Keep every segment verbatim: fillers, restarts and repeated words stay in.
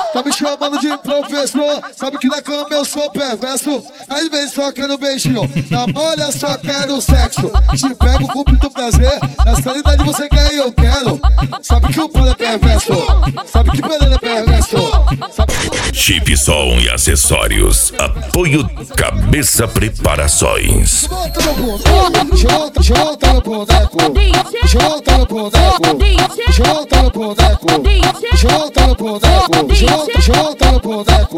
Tá me chamando de professor, sabe que na cama eu sou perverso. Às vezes só quero beijinho, na molha só quero sexo. Te pego com muito prazer, na sanidade você quer e eu quero. Sabe que o pano é perverso, sabe que beleza é perverso. Chip Som e acessórios. Apoio Cabeça Preparações. Volta no boneco, volta no boneco, volta no boneco, volta no boneco, volta no boneco, volta no boneco,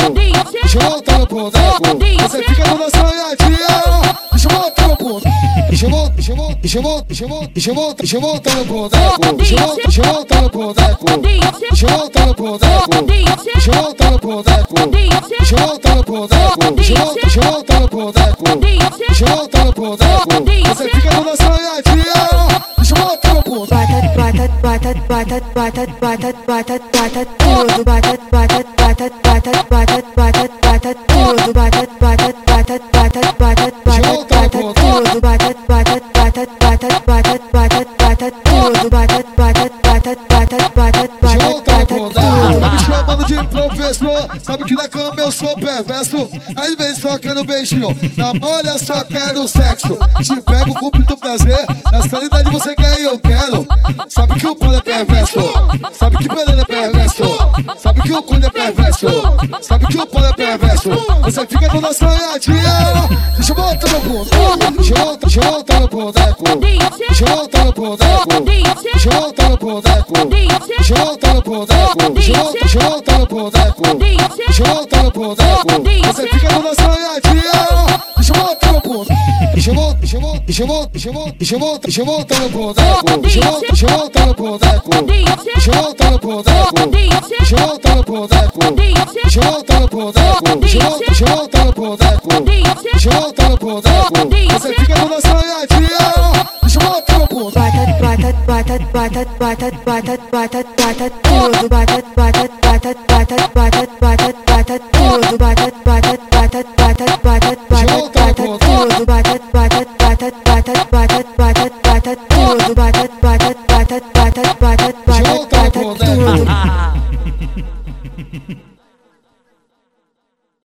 volta no boneco. Você fica toda sonhadinha. Deixa eu voltar no boneco, deixa eu voltar, deixa eu voltar, deixa eu voltar, deixa eu voltar, deixa eu voltar, deixa eu voltar no boneco, deixa eu voltar, deixa eu voltar no boneco, deixa eu voltar no boneco, deixa eu voltar no boneco, deixa eu voltar no boneco, deixa eu voltar, deixa eu voltar no boneco, deixa eu voltar no boneco. Você fica toda sonhadinha. Deixa eu voltar no boneco. Bata, bata, bata, bata, bata, bata, bata, tudo, bata, bata, bata, bata, bata, bata, bata, tudo, bata, bata, bata, bata, bata, bata, bata, tudo, bata, bata, bata, bata, bata, bata, bata, tudo, bata, bata, bata, bata, bata, bata, bata, tudo. Tá me chamando de professor, sabe que na cama eu sou perverso. Às vezes só quero beijinho, na molha só quero sexo. Te pego com muito prazer, na sanidade você quer e eu quero. Sabe que o pano é perverso, sabe que beleza é perverso. Sabe que o cu é perverso, sabe que o pano é perverso. Você fica toda sonhadinha. Deixa eu voltar no boneco, deixa eu voltar, deixa eu voltar no boneco, deixa eu voltar no boneco, deixa eu voltar no boneco, deixa eu voltar no boneco, deixa eu voltar, deixa eu voltar no boneco, deixa eu voltar no boneco. Você fica toda sonhadinha. Deixa eu voltar no boneco, deixa eu voltar, deixa eu voltar, deixa eu voltar, deixa eu voltar, deixa eu voltar no boneco, deixa eu voltar, deixa eu voltar no boneco, deixa eu voltar no boneco, deixa eu voltar no boneco, deixa eu voltar no boneco, deixa eu voltar, deixa eu voltar no boneco, deixa eu voltar no boneco. Você fica toda sonhadinha. Deixa eu voltar no boneco. Bata, bata, bata, bata, bata, bata, bata, tudo, bata, bata, bata, bata, bata, bata, bata, tudo, bata,